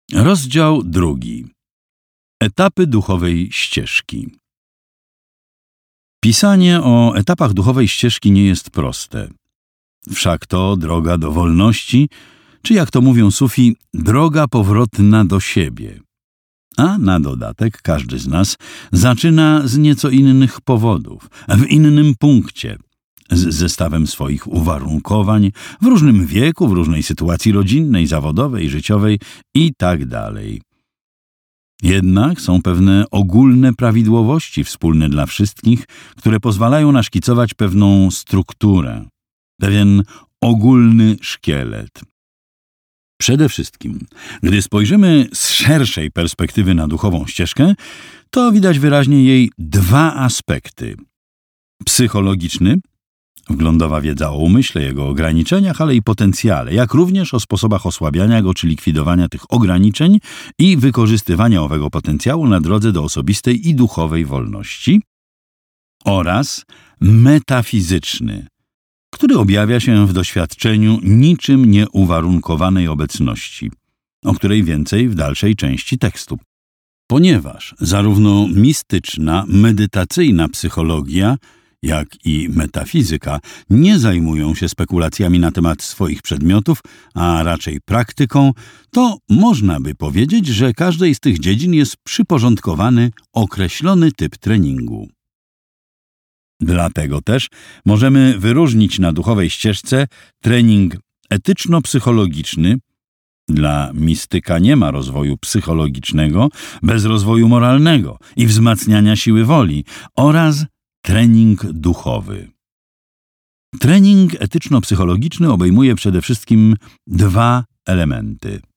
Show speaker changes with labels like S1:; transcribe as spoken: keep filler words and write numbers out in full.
S1: Rozdział drugi. Etapy duchowej ścieżki. Pisanie o etapach duchowej ścieżki nie jest proste. Wszak to droga do wolności, czy jak to mówią sufi, droga powrotna do siebie. A na dodatek każdy z nas zaczyna z nieco innych powodów, w innym punkcie, z zestawem swoich uwarunkowań, w różnym wieku, w różnej sytuacji rodzinnej, zawodowej, życiowej i tak dalej. Jednak są pewne ogólne prawidłowości wspólne dla wszystkich, które pozwalają naszkicować pewną strukturę, pewien ogólny szkielet. Przede wszystkim, gdy spojrzymy z szerszej perspektywy na duchową ścieżkę, to widać wyraźnie jej dwa aspekty. Psychologiczny, wglądowa wiedza o umyśle, jego ograniczeniach, ale i potencjale, jak również o sposobach osłabiania go czy likwidowania tych ograniczeń i wykorzystywania owego potencjału na drodze do osobistej i duchowej wolności, oraz metafizyczny, który objawia się w doświadczeniu niczym nieuwarunkowanej obecności, o której więcej w dalszej części tekstu. Ponieważ zarówno mistyczna, medytacyjna psychologia, jak i metafizyka nie zajmują się spekulacjami na temat swoich przedmiotów, a raczej praktyką, to można by powiedzieć, że każdej z tych dziedzin jest przyporządkowany określony typ treningu. Dlatego też możemy wyróżnić na duchowej ścieżce trening etyczno-psychologiczny. Dla mistyka nie ma rozwoju psychologicznego bez rozwoju moralnego i wzmacniania siły woli, oraz trening duchowy. Trening etyczno-psychologiczny obejmuje przede wszystkim dwa elementy.